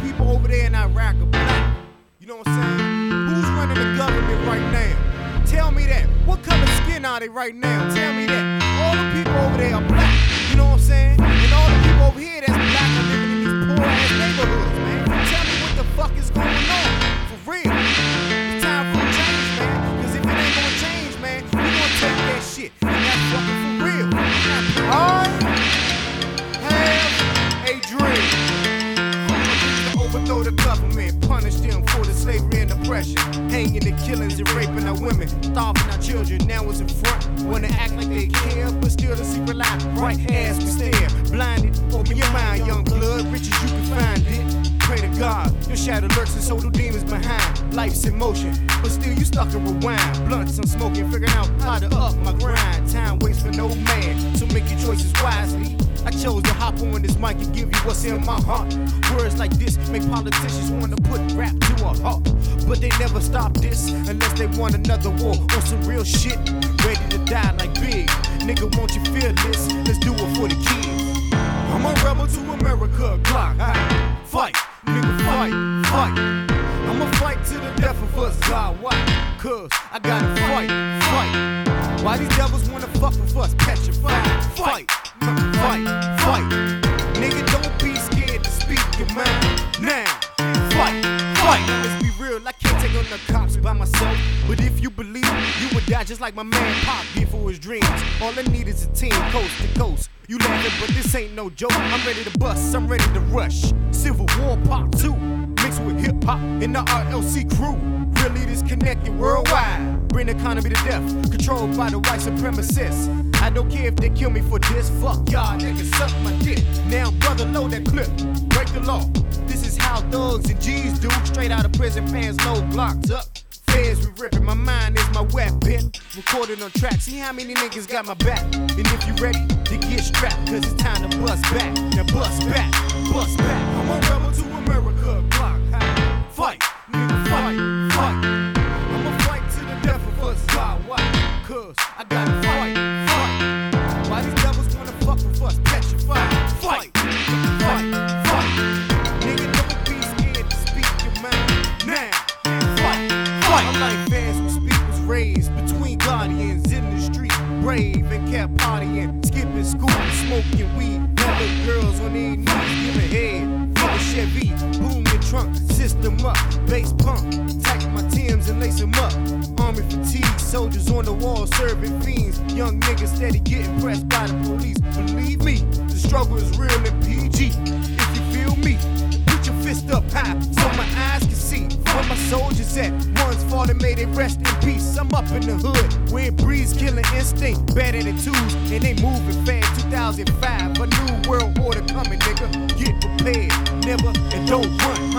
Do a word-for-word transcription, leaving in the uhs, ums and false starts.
people over there in Iraq are black. You know what I'm saying? Who's running the government right now? Tell me that. What color skin are they right now? Tell me that. All the people over there are black. You know what I'm saying? And all the people over here that's black are living in these poor ass neighborhoods, man. Tell me what the fuck is going on. For real. It's time for a change, man. Cause if it ain't gonna change, man, we gonna take that shit. And that's fucking for real. I have a dream. To overthrow the government, punish them for the slavery and oppression, hanging the killings and raping our women, starving our children. Now it's in front, wanna act like they care, but still the secret lie, right as we stare. Blinded, open your mind, young blood, rich as you can find it. Pray to God, your shadow lurks and so do demons behind. Life's in motion, but still you stuck in rewind. Blunts I'm smoking, figuring out how to up my grind. Time waits for no man, so make your choices wisely. I chose to hop on this mic and give you what's in my heart. Words like this make politicians wanna put rap to a halt, but they never stop this unless they want another war on some real shit. Ready to die like Big. Nigga, won't you feel this? Let's do it for the kids. I'm a rebel to America, Glock high. Fight, nigga, fight, fight. I'ma fight to the death of us, God, why? Cause I gotta fight, fight. Why these devils wanna fuck with us? Petrified, fight. Fight, fight. Nigga, don't be scared to speak your mind. Now, fight, fight. Let's be real, I can't take on the cops by myself. But if you believe, you would die just like my man Pop did for his dreams. All I need is a team, coast to coast. You laughing, but this ain't no joke. I'm ready to bust, I'm ready to rush. Civil War Part two, mixed with hip hop and the R L C crew. Really disconnected worldwide. Bring the economy to death, controlled by the white supremacists. I don't care if they kill me for this. Fuck y'all, niggas suck my dick. Now, brother, load that clip. Break the law. This is how thugs and G's do. Straight out of prison, pants low, blocks up. Feds we ripping. My mind is my weapon. Recorded on track. See how many niggas got my back. And if you ready to get strapped, cause it's time to bust back. Now bust back, bust back. I'm a rebel to America. Block high. Fight, nigga, fight, fight. I'ma fight to the death of us. God, why? Cause I gotta fight, fight. Why these devils wanna fuck with us? Petrified, fight, fight, fight. Nigga, don't be scared to speak your mind. Now, fight, fight. My life as we speak was raised between guardians in the street. Brave and kept partying, skipping school, smoking weed. Never girls on their knees giving head. In a Chevy, boom the trunk, system up, bass pump. Tack my Timbs and lace them up. Army fatigue, soldiers on the wall serving fiends. Young niggas steady getting pressed by the police. Believe me, the struggle is real in P G. If you feel me, put your fist up high so my eyes can see where my soldiers at. One's fallen, may they rest in peace. I'm up in the hood where it breeds killing instinct. Bad attitudes and they moving fast. two thousand five, a new world order coming, nigga. Get prepared, never and don't run.